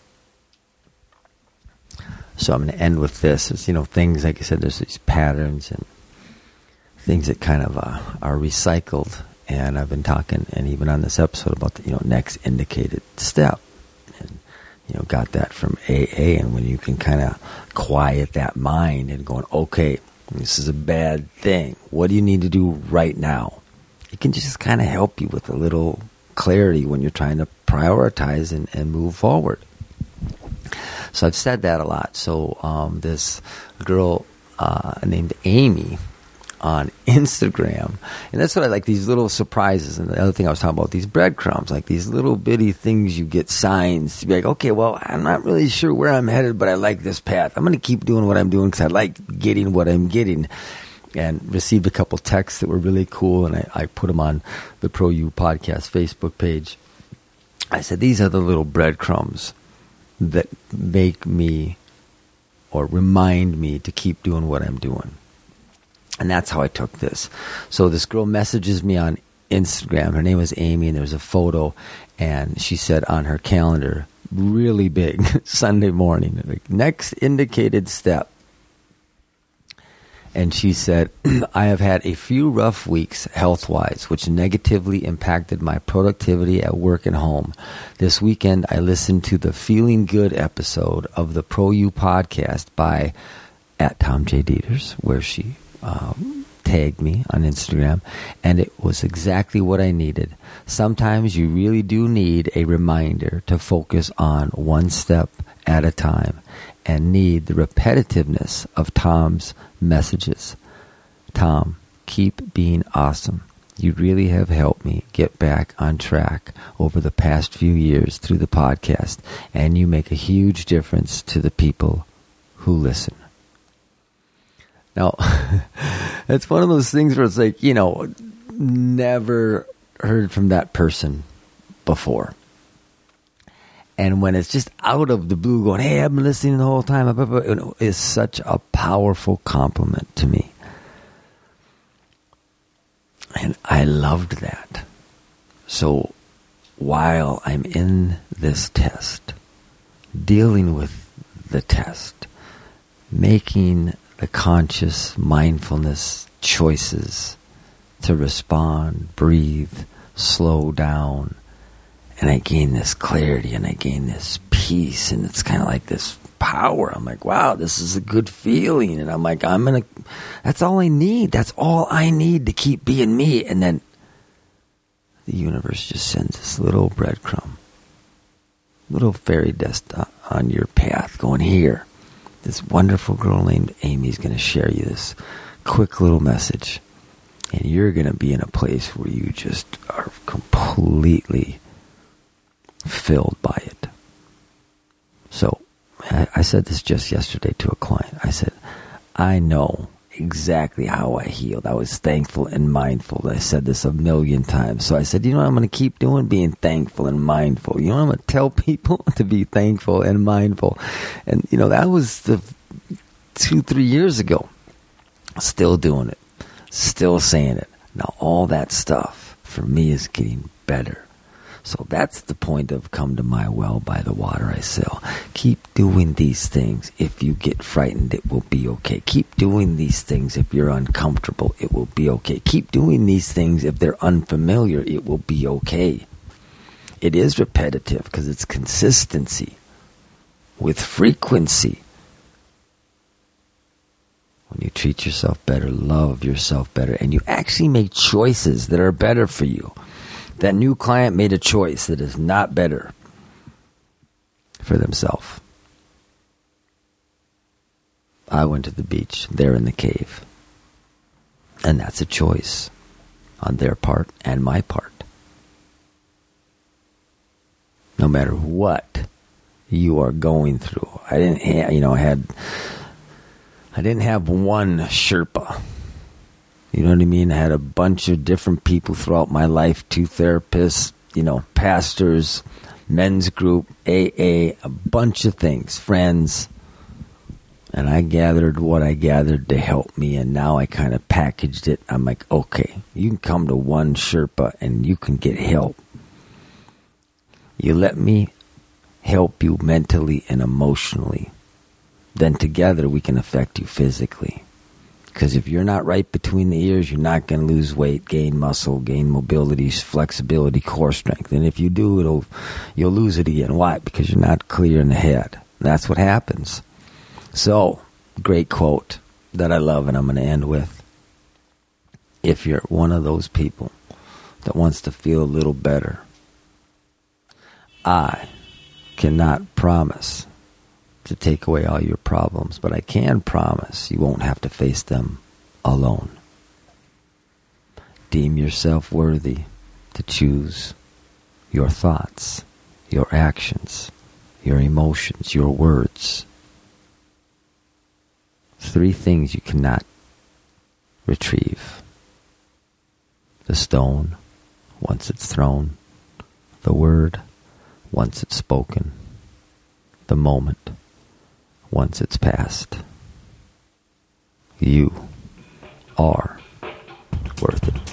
So I'm going to end with this. It's, things, like I said, there's these patterns and things that kind of are recycled. And I've been talking, and even on this episode, about the, next indicated step. And, got that from AA. And when you can kind of quiet that mind and going, okay, this is a bad thing. What do you need to do right now? It can just kind of help you with a little clarity when you're trying to prioritize and move forward. So I've said that a lot. So this girl named Amy on Instagram, and that's what I like, these little surprises. And the other thing I was talking about, these breadcrumbs, like these little bitty things you get, signs to be like, okay, well, I'm not really sure where I'm headed, but I like this path. I'm going to keep doing what I'm doing because I like getting what I'm getting. And received a couple texts that were really cool, and I put them on the Pro You Podcast Facebook page. I said, these are the little breadcrumbs that make me or remind me to keep doing what I'm doing. And that's how I took this. So this girl messages me on Instagram. Her name was Amy, and there was a photo, and she said on her calendar, really big, Sunday morning, like, next indicated step. And she said, I have had a few rough weeks health-wise, which negatively impacted my productivity at work and home. This weekend, I listened to the Feeling Good episode of the Pro You podcast by @Tom J. Dieters, where she tagged me on Instagram, and it was exactly what I needed. Sometimes you really do need a reminder to focus on one step at a time, and need the repetitiveness of Tom's messages. Tom, keep being awesome. You really have helped me get back on track over the past few years through the podcast, and you make a huge difference to the people who listen. Now, it's one of those things where it's like, never heard from that person before. And when it's just out of the blue going, hey, I've been listening the whole time, it's such a powerful compliment to me. And I loved that. So while I'm in this test, dealing with the test, making the conscious mindfulness choices to respond, breathe, slow down, and I gain this clarity and I gain this peace, and it's kind of like this power. I'm like, wow, this is a good feeling. And I'm like, that's all I need. That's all I need to keep being me. And then the universe just sends this little breadcrumb, little fairy dust on your path going, here, this wonderful girl named Amy is going to share you this quick little message. And you're going to be in a place where you just are completely filled by it. So I said this just yesterday to a client. I said, I know exactly how I healed. I was thankful and mindful. I said this 1,000,000 times. So I said, you know what I'm going to keep doing? Being thankful and mindful. You know what I'm going to tell people? To be thankful and mindful. And, that was 2-3 years ago. Still doing it. Still saying it. Now all that stuff for me is getting better. So that's the point of come to my well by the water I sell. Keep doing these things. If you get frightened, it will be okay. Keep doing these things if you're uncomfortable. It will be okay. Keep doing these things if they're unfamiliar. It will be okay. It is repetitive because it's consistency with frequency. When you treat yourself better, love yourself better, and you actually make choices that are better for you. That new client made a choice that is not better for themselves. I went to the beach, they're in the cave. And that's a choice on their part and my part. No matter what you are going through. I didn't have one Sherpa. You know what I mean? I had a bunch of different people throughout my life, 2 therapists, pastors, men's group, AA, a bunch of things, friends. And I gathered what I gathered to help me, and now I kind of packaged it. I'm like, okay, you can come to one Sherpa and you can get help. You let me help you mentally and emotionally. Then together we can affect you physically. Because if you're not right between the ears, you're not going to lose weight, gain muscle, gain mobility, flexibility, core strength. And if you do, you'll lose it again. Why? Because you're not clear in the head. That's what happens. So, great quote that I love and I'm going to end with. If you're one of those people that wants to feel a little better, I cannot promise to take away all your problems, but I can promise you won't have to face them alone. Deem yourself worthy to choose your thoughts, your actions, your emotions, your words. 3 things you cannot retrieve. The stone, once it's thrown. The word, once it's spoken. The moment, once it's past. You are worth it.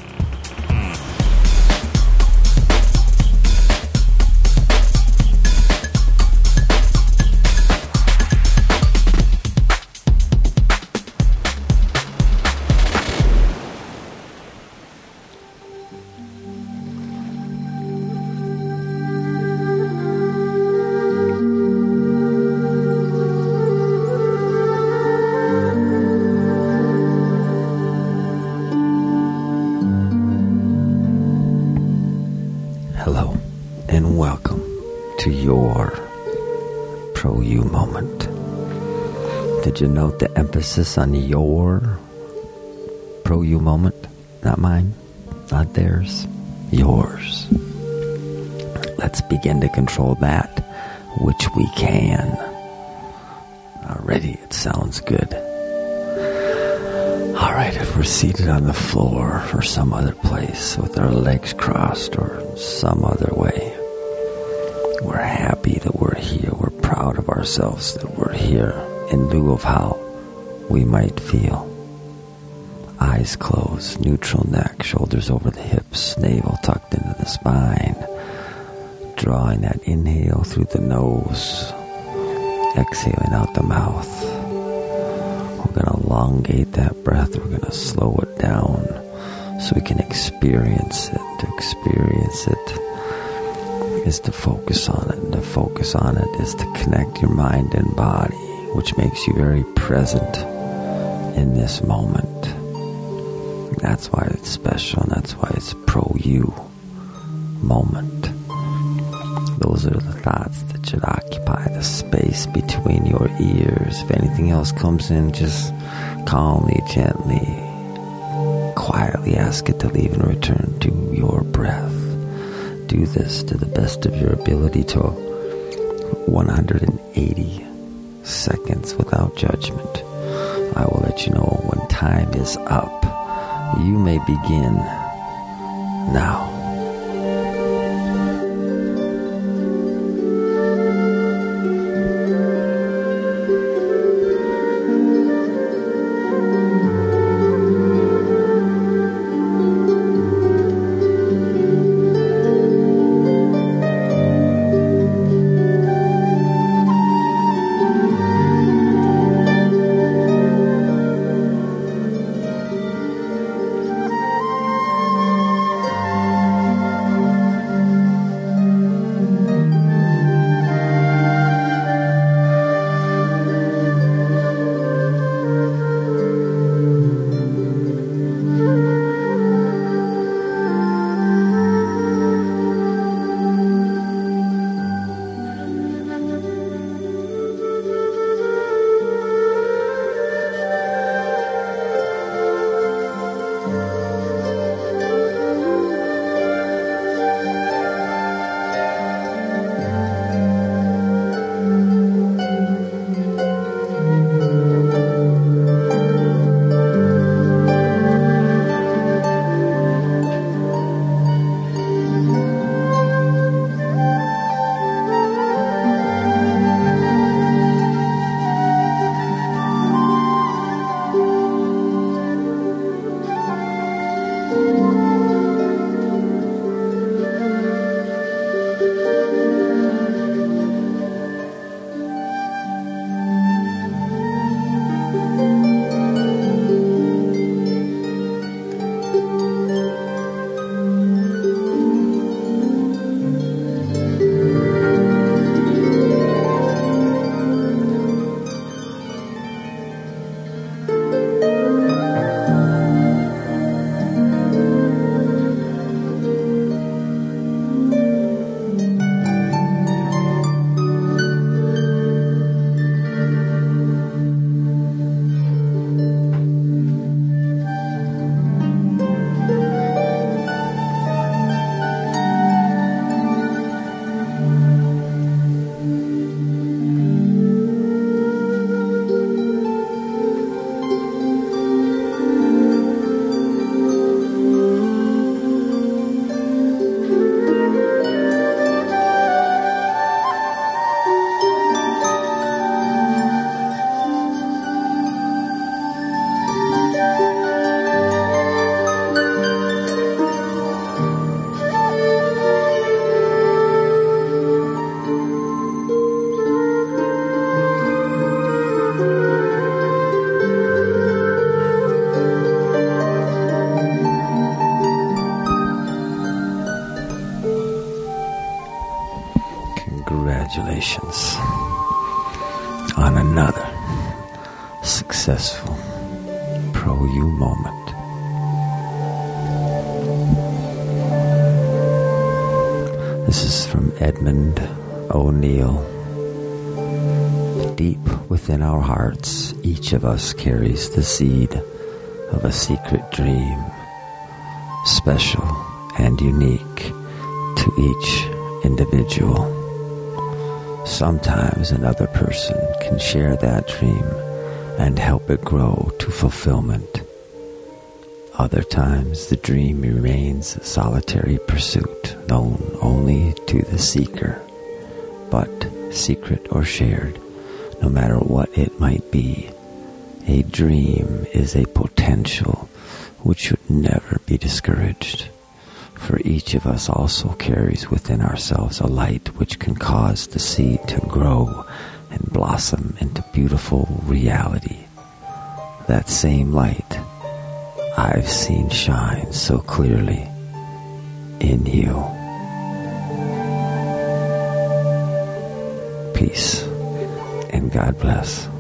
Hello, and welcome to your Pro-You moment. Did you note the emphasis on your Pro-You moment? Not mine, not theirs, yours. Let's begin to control that which we can. Already it sounds good. All right, if we're seated on the floor or some other place with our legs crossed or some other way, we're happy that we're here. We're proud of ourselves that we're here in lieu of how we might feel. Eyes closed, neutral neck, shoulders over the hips, navel tucked into the spine. Drawing that inhale through the nose, exhaling out the mouth. We're going to elongate that breath. We're going to slow it down so we can experience it. to experience it is to focus on it. And to focus on it is to connect your mind and body, which makes you very present in this moment. That's why it's special, and that's why it's pro-you moment. Those are the thoughts that should occupy the space between your ears. If anything else comes in, just calmly, gently, quietly ask it to leave and return to your breath. Do this to the best of your ability to 180 seconds without judgment. I will let you know when time is up. You may begin now. Congratulations on another successful pro-you moment. This is from Edmund O'Neill. Deep within our hearts, each of us carries the seed of a secret dream, special and unique to each individual. Sometimes another person can share that dream and help it grow to fulfillment. Other times the dream remains a solitary pursuit known only to the seeker, but secret or shared, no matter what it might be, a dream is a potential which should never be discouraged. For each of us also carries within ourselves a light which can cause the seed to grow and blossom into beautiful reality. That same light I've seen shine so clearly in you. Peace and God bless.